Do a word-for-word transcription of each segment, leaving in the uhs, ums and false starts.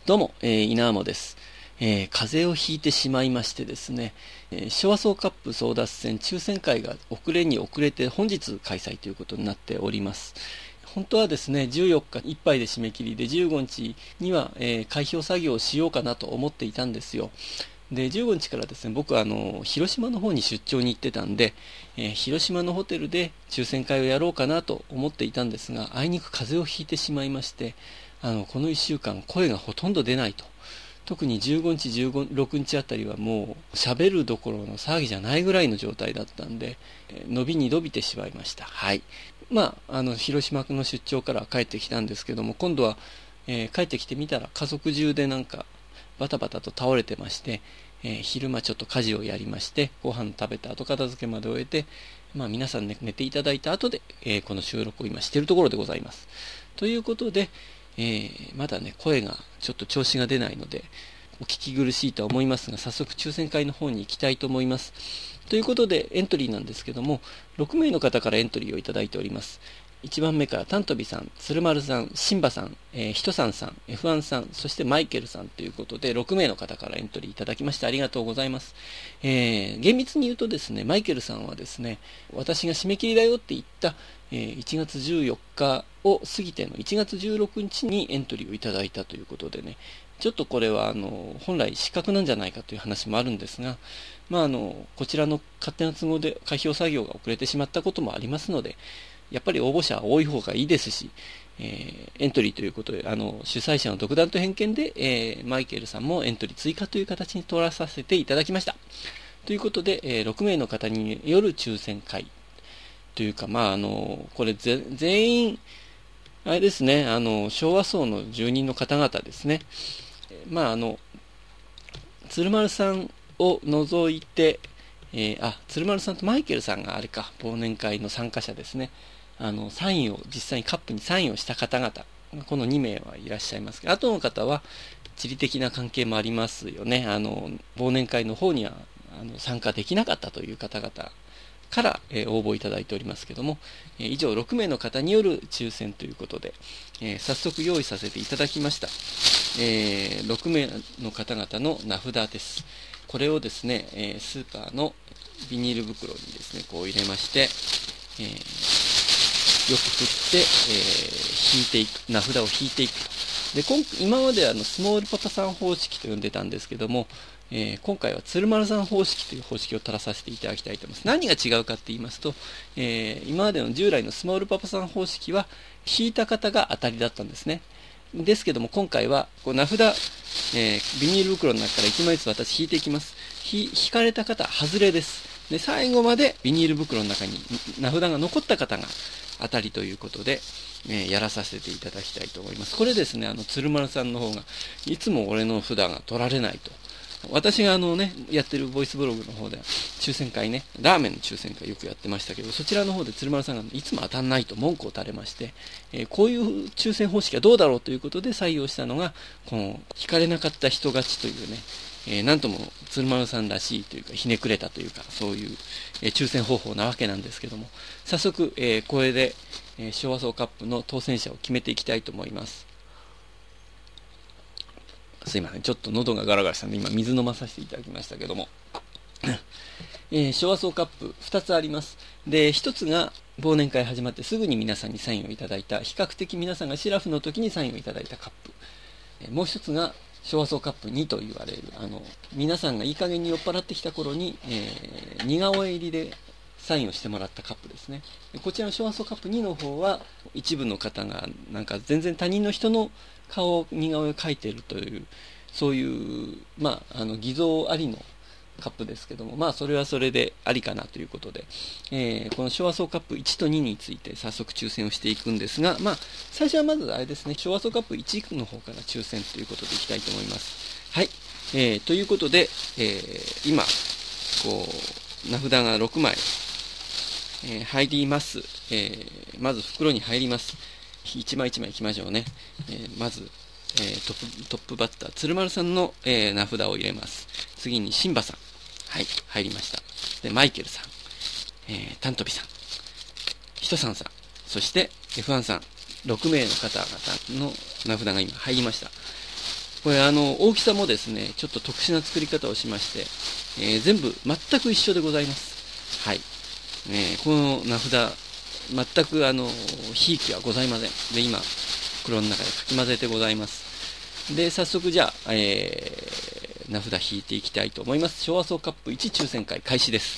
どうも、えー、稲amoです、えー。風邪をひいてしまいましてですね、えー、昭和総カップ争奪戦抽選会が遅れに遅れて本日開催ということになっております。本当はですね、じゅうよっかいっぱいで締め切りでじゅうごにちには、えー、開票作業をしようかなと思っていたんですよ。で、じゅうごにちからですね、僕はあの広島の方に出張に行ってたんで、えー、広島のホテルで抽選会をやろうかなと思っていたんですが、あいにく風邪をひいてしまいまして、あのこのいっしゅうかん声がほとんど出ないと。特にじゅうごにち、じゅうろくにちあたりはもう喋るどころの騒ぎじゃないぐらいの状態だったんで、えー、伸びに伸びてしまいました。はい。まあ、あの広島の出張から帰ってきたんですけども、今度は、えー、帰ってきてみたら家族中でなんかバタバタと倒れてまして、えー、昼間ちょっと家事をやりまして、ご飯食べた後片付けまで終えて、まあ皆さんね、寝ていただいた後で、えー、この収録を今しているところでございます。ということで、えー、まだね、声がちょっと調子が出ないので、お聞き苦しいとは思いますが、早速抽選会の方に行きたいと思います。ということで、エントリーなんですけども、ろくめいの方からエントリーをいただいております。いちばんめからタントビさん、鶴丸さん、シンバさん、えー、ヒトさんさん、エフワン さん、そしてマイケルさんということで、ろくめいの方からエントリーいただきましてありがとうございます。えー、厳密に言うとですね、マイケルさんはですね、私が締め切りだよって言った、えー、いちがつじゅうよっかを過ぎてのいちがつじゅうろくにちにエントリーをいただいたということでね、ちょっとこれはあの本来失格なんじゃないかという話もあるんですが、まあ、あのこちらの勝手な都合で開票作業が遅れてしまったこともありますので、やっぱり応募者は多い方がいいですし、えー、エントリーということで、あの主催者の独断と偏見で、えー、マイケルさんもエントリー追加という形に取らさせていただきました。ということで、えー、ろくめいの方による抽選会というか、まあ、あのこれぜ全員、あれですね、あの昭和層の住人の方々ですね。まあ、あの鶴丸さんを除いて、えー、あ、鶴丸さんとマイケルさんがあれか、忘年会の参加者ですね。あの、サインを、実際にカップにサインをした方々、このにめいはいらっしゃいますが、あとの方は地理的な関係もありますよね。あの、忘年会の方にはあの参加できなかったという方々から、えー、応募いただいておりますけども、えー、以上ろくめいの方による抽選ということで、えー、早速用意させていただきました。えー、ろくめいの方々の名札です。これをですね、えー、スーパーのビニール袋にですね、こう入れまして、えー、よく振って、えー、引いていく、名札を引いていくと。で、今今まではあのスモールパパさん方式と呼んでたんですけども、えー、今回は鶴丸さん方式という方式を取らさせていただきたいと思います。何が違うかって言いますと、えー、今までの従来のスモールパパさん方式は引いた方が当たりだったんですね。ですけども今回はこう名札、えー、ビニール袋の中からいちまいずつ私引いていきます。引かれた方外れです。で最後までビニール袋の中に名札が残った方が当たりということで、えー、やらさせていただきたいと思います。これですね、あの鶴丸さんの方がいつも俺の札が取られないと。私があのね、やってるボイスブログの方では、抽選会ね、ラーメンの抽選会よくやってましたけど、そちらの方で鶴丸さんがいつも当たんないと文句を垂れまして、えー、こういう抽選方式はどうだろうということで採用したのが、この、引かれなかった人勝ちというね、えー、なんとも鶴丸さんらしいというか、ひねくれたというか、そういう、えー、抽選方法なわけなんですけども、早速、えー、これで、えー、昭和総カップの当選者を決めていきたいと思います。すいません、ちょっと喉がガラガラしたので今水飲まさせていただきましたけども、えー、昭和総カップふたつあります。で、ひとつが忘年会始まってすぐに皆さんにサインをいただいた、比較的皆さんがシラフの時にサインをいただいたカップ、えー、もうひとつが昭和総カップにと言われる、あの皆さんがいい加減に酔っ払ってきた頃に、えー、似顔絵入りでサインをしてもらったカップですね。こちらの昭和総カップにの方は一部の方がなんか全然他人の人の顔、似顔絵を描いているという、そういう、まあ、あの偽造ありのカップですけども、まあ、それはそれでありかなということで、えー、この昭和総カップいちとにについて早速抽選をしていくんですが、まあ、最初はまずあれですね、昭和総カップいちの方から抽選ということでいきたいと思います。はい。えー、ということで、えー、今、こう、名札がろくまい、えー、入ります。えー、まず袋に入ります。一枚一枚いきましょうね。えー、まず、えー、トップ、トップバッター、鶴丸さんの、えー、名札を入れます。次に、シンバさん。はい、入りました。で、マイケルさん、えー、タントビさん、ヒトさんさん、そして エフワン さん、ろくめいの方々の名札が今入りました。 これあの大きさもですねちょっと特殊な作り方をしまして、えー、全部全く一緒でございます。はい、えー、この名札全くあのひいきはございません。で今袋の中でかき混ぜてございます。で早速じゃあ、えー、名札引いていきたいと思います。昭和総カップいち抽選会開始です。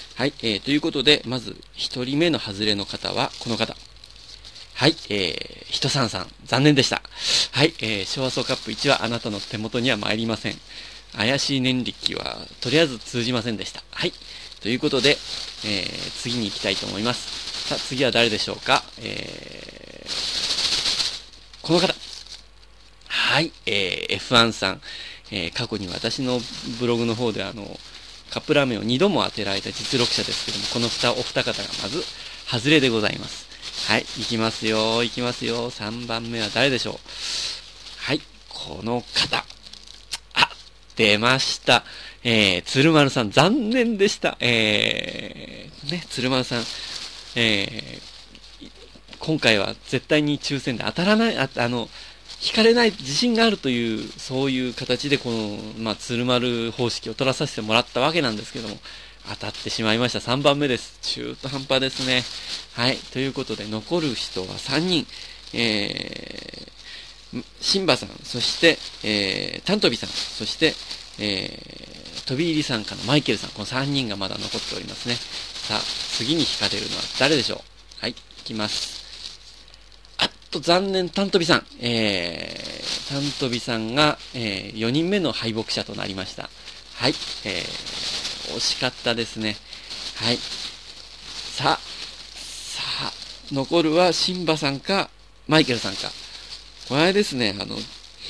はい、えー、ということでまずひとりめの外れの方はこの方。はい、えー、ひとさんさん、残念でした。はい、えー、昭和総カップいちはあなたの手元には参りません。怪しい年力はとりあえず通じませんでした。はい、ということで、えー、次に行きたいと思います。さあ、次は誰でしょうか。えー、この方。はい、えー、エフワン さん、えー、過去に私のブログの方であの、カップラーメンをにども当てられた実力者ですけども、このお二方がまず、外れでございます。はい、いきますよ、いきますよ。さんばんめは誰でしょう。はい、この方。あ、出ました。えー、鶴丸さん、残念でした。えー、ね、鶴丸さん、えー、今回は絶対に抽選で当たらない、あ、あの、引かれない自信があるという、そういう形でこの、まあ、鶴丸方式を取らさせてもらったわけなんですけども、当たってしまいました。さんばんめです。中途半端ですね。はい。ということで、残る人はさんにん。えー、シンバさん、そして、えー、タントビさん、そして、えー、飛び入り参加のマイケルさん、このさんにんがまだ残っておりますね。さあ、次に引かれるのは誰でしょう。はい、いきます。あっと、残念、タントビさん。えー、タントビさんが、えー、よにんめの敗北者となりました。はい、えー、惜しかったですね。はい。さあ、さあ、残るはシンバさんか、マイケルさんか。これですね、あの、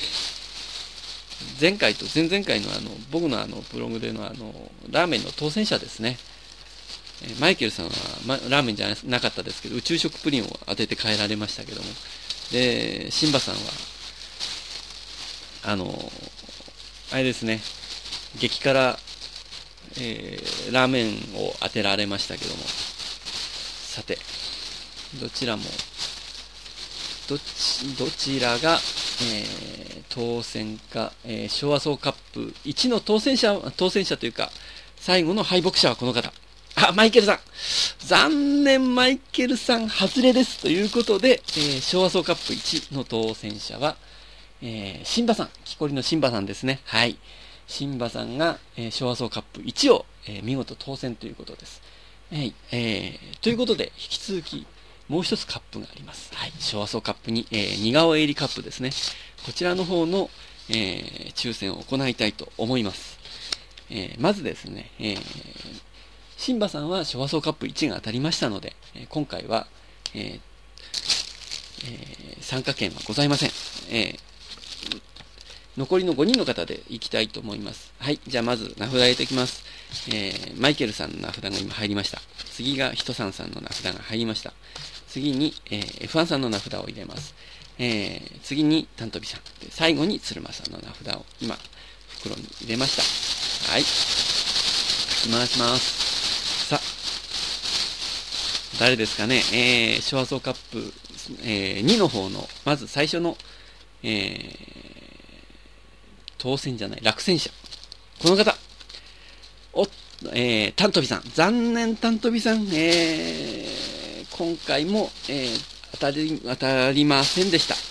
前回と前々回のあの、僕のあの、ブログでのあの、ラーメンの当選者ですね。マイケルさんは、ま、ラーメンじゃなかったですけど、宇宙食プリンを当てて帰られましたけども。で、シンバさんは、あの、あれですね、激辛、えー、ラーメンを当てられましたけども、さて、どちらも、どち、どちらが、えー、当選か、えー、昭和総カップいちの当選者、当選者というか、最後の敗北者はこの方。あ、マイケルさん。残念、マイケルさん、外れです。ということで、えー、昭和総カップいちの当選者は、えー、シンバさん。木こりのシンバさんですね。はい。シンバさんが、えー、昭和総カップいちを、えー、見事当選ということです。はい。えー、ということで、引き続き、もう一つカップがあります。はい。昭和総カップに、えー、似顔絵入りカップですね。こちらの方の、えー、抽選を行いたいと思います。えー、まずですね、えー、シンバさんは昭和総カップいちが当たりましたので、えー、今回は、えーえー、参加券はございません。えー残りのごにんの方でいきたいと思います。はい。じゃあまず名札入れていきます。えー、マイケルさんの名札が今入りました。次がひとさんさんの名札が入りました。次に、えー、エフワン さんの名札を入れます。えー、次にタントビさん。で最後に鶴間さんの名札を今、袋に入れました。はい。書き回します。さあ、誰ですかね。えー、昭和総カップ、えー、にの方の、まず最初の、えー、当選じゃない、落選者。この方。お、えー、タントビさん。残念、タントビさん。えー、今回も、えー、当たり、当たりませんでした。え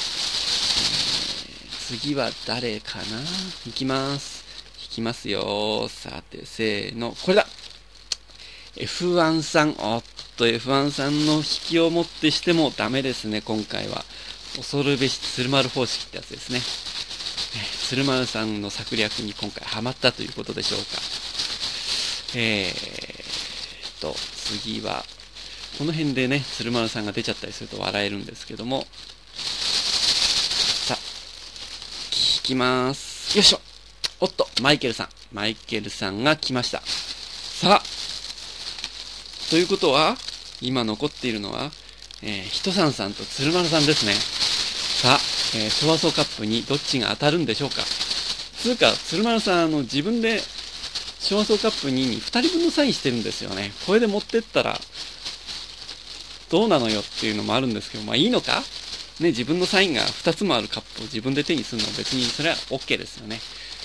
ー、次は誰かな。いきます。いきますよ。さて、せーの。これだ。エフワン さん。おっと、エフワン さんの引きをもってしてもダメですね、今回は。恐るべし鶴丸方式ってやつですね。鶴丸さんの策略に今回ハマったということでしょうか。えーと、次は、この辺でね、鶴丸さんが出ちゃったりすると笑えるんですけども、さあ、聞きます。よいしょ。おっと、マイケルさん。マイケルさんが来ました。さあ、ということは、今残っているのは、えー、ひとさんさんと鶴丸さんですね。さあ、えー、昭和総カップにどっちが当たるんでしょうか。つうか、鶴丸さん、あの、自分で、昭和総カップににふたりぶんのサインしてるんですよね。これで持ってったら、どうなのよっていうのもあるんですけど、まあいいのかね、自分のサインがふたつもあるカップを自分で手にするのは別にそれは OK ですよね。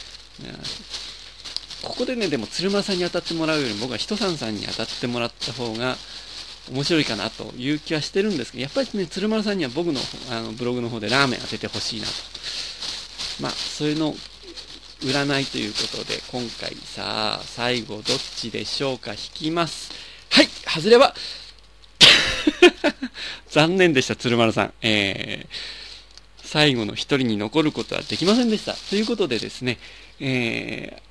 ここでね、でも鶴丸さんに当たってもらうより僕はひとさんさんに当たってもらった方が面白いかなという気はしてるんですけど、やっぱりね、鶴丸さんには僕のあのブログの方でラーメン当ててほしいなと。まあ、そういうの占いということで、今回さあ、最後どっちでしょうか、引きます。はい、外れは残念でした、鶴丸さん。えー、最後の一人に残ることはできませんでした。ということでですね、え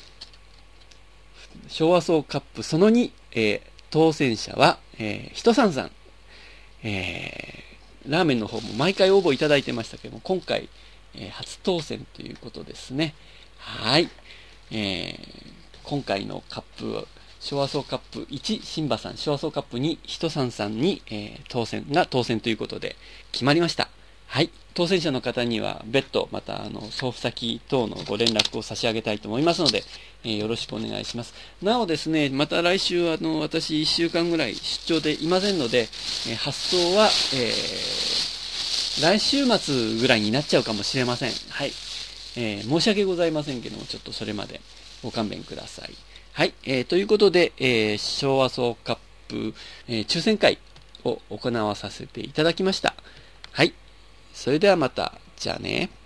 ー、昭和総カップそのに、えー、当選者は、えー、ひとさんさん、えー、ラーメンの方も毎回応募いただいてましたけども、今回、えー、初当選ということですね。はい。えー、今回のカップ、昭和総カップいち、新馬さん、昭和総カップに、ひとさんさんに、えー、当選が当選ということで決まりました。はい。当選者の方には別途、また、あの、送付先等のご連絡を差し上げたいと思いますので、えー、よろしくお願いします。なおですね、また来週、あの、私いっしゅうかんぐらい出張でいませんので、えー、発送は、えー、来週末ぐらいになっちゃうかもしれません。はい。えー、申し訳ございませんけども、ちょっとそれまでご勘弁ください。はい。えー、ということで、えー、昭和総カップ、えー、抽選会を行わさせていただきました。はい。それではまた。じゃあね。